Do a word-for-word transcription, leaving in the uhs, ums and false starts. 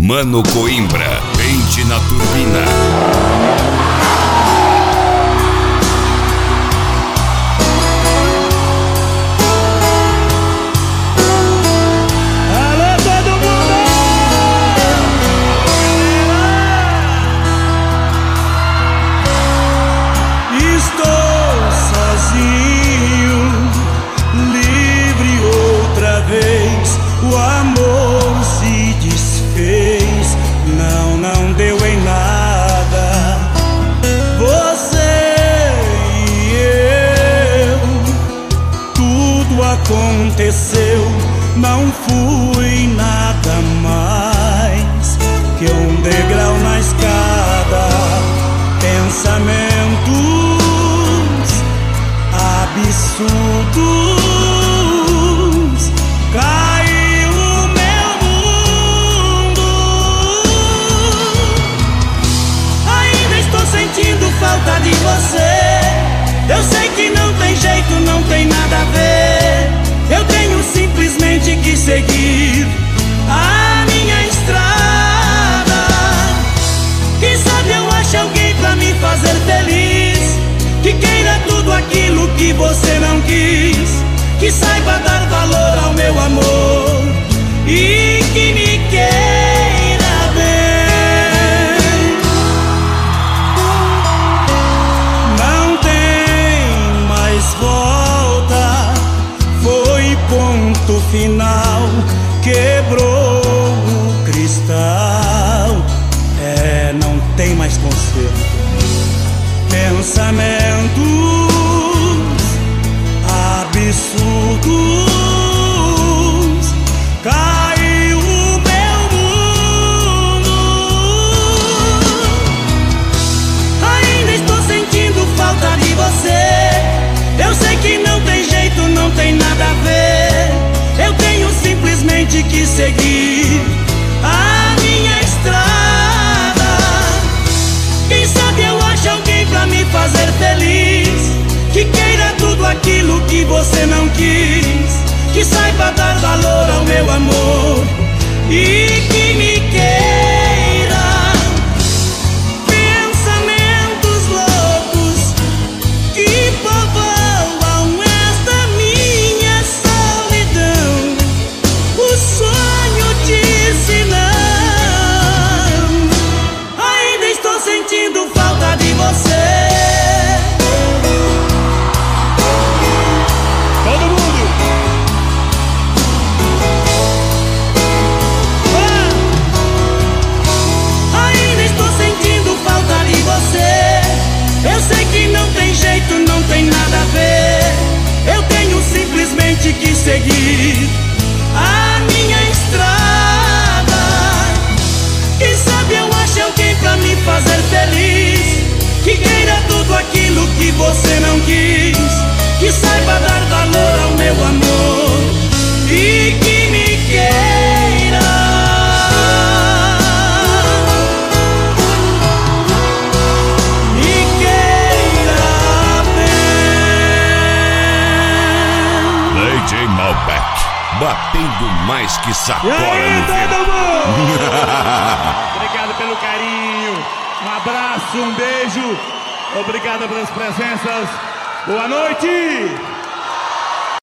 Mano Coimbra, pente na turbina. O amor se desfez, não, não deu em nada. Você e eu, tudo aconteceu, não fui nada mais que um degrau na escada. Pensamentos absurdos. Falta de você, eu sei que não tem jeito, não tem nada a ver. Eu tenho simplesmente que seguir a minha estrada. Quem sabe eu acho alguém pra me fazer feliz, que queira tudo aquilo que você não quis, que saiba dar valor ao meu amor e que me queira. Final quebrou o cristal, é, não tem mais conserto. Pensamentos absurdos, caiu o meu mundo. Ainda estou sentindo falta de você, eu sei que não tem jeito, não tem nada a ver. Eu tenho simplesmente que seguir a minha estrada. Quem sabe eu acho alguém pra me fazer feliz, que queira tudo aquilo que você não quis, que saiba dar valor ao meu amor e que me queira. Pensamentos loucos que povoam esta minha solidão. O sonho disse não. Ainda estou sentindo falta de você. Todo mundo. Ah! Ainda estou sentindo falta de você. Eu sei que não tem jeito, não tem nada a ver. Eu tenho simplesmente que seguir a minha estrada. Quem sabe eu acho alguém pra me fazer feliz, que queira tudo aquilo que você não quis, que saiba dar valor ao meu amor e que me queira. Me queira bem. D J Malbec, batendo mais que sacola no vento. Obrigado pelo carinho, um abraço, um beijo, obrigado pelas presenças, boa noite!